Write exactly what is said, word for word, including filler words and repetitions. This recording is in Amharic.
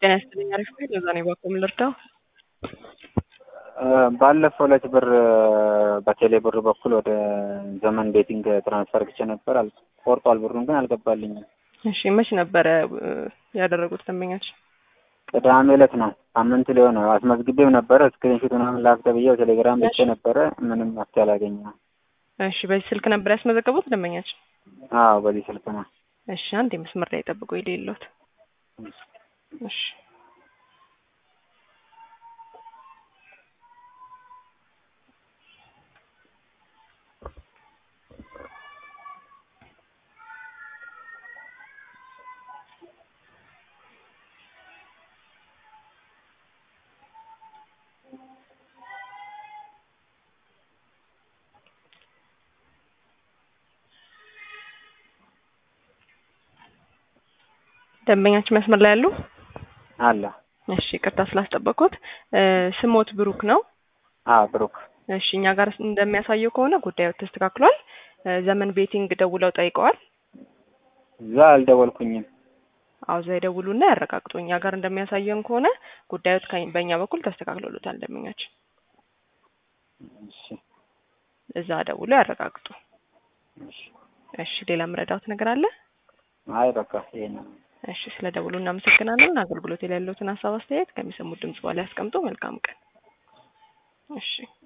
ጤና ይስጥልኝ። አሪፍ ነው። ለዛ ነው ባቆም ልርዳው። ባለፈው ዕለት ብር በቴሌ ብር በኩል ወደ ዘመን ቤቲንግ ትራንስፈር ግቼ ነበር። ቆርጧል። ብሩን ግን አልገባልኝም። እሺ መች ነበረ ያደረጉት ደንበኛችን? ቅዳሜ ዕለት ነው። ሳምንት ሊሆን ነው። አስመዝግቤው ነበረ። ስክሪንሾት ምናምን ላክ ተብዬው ቴሌግራም ልኬ ነበረ። ምንም መፍትሄ አላገኘሁም። እሺ በዚህ ስልክ ነበር ያስመዘገቡት ደንበኛችን? አዎ በዚህ ስልክ ነው። እሺ አንዴ መስመር ላይ ጠብቁ ይሌሎት። እሺ ደንበኛችን መስመር ላይ ያሉ አለ። እሺ ይቅርታ ስላስጠበቁት። ስሞት ብሩክ ነው? አዎ ብሩክ። እሺ እኛ ጋር እንደሚያሳየው ከሆነ ጉዳዩ ተስተካክሏል። ዘመን ቤቲንግ ደውለው ጠይቀዋል? እዛ አልደወልኩኝም። አዎ እዛ ይደውሉና ያረጋግጡ። እኛ ጋር እንደሚያሳየን ከሆነ ጉዳዩ በእኛ በኩል ተስተካክሎልታል ደንበኛችን። እሺ እዛ ደውለው ያረጋግጡ። እሺ እሺ ሌላ ምረዳውት ነገር አለ? አይ በቃ ይሄ ነው። እሺ ስለ ደውሉ እናመሰግናለን። አገልግሎት ላይ ያለውትን ሀሳብ አስተያየት ከሚሰሙት ድምጽ በኋላ ያስቀምጡ። መልካም ቀን። እሺ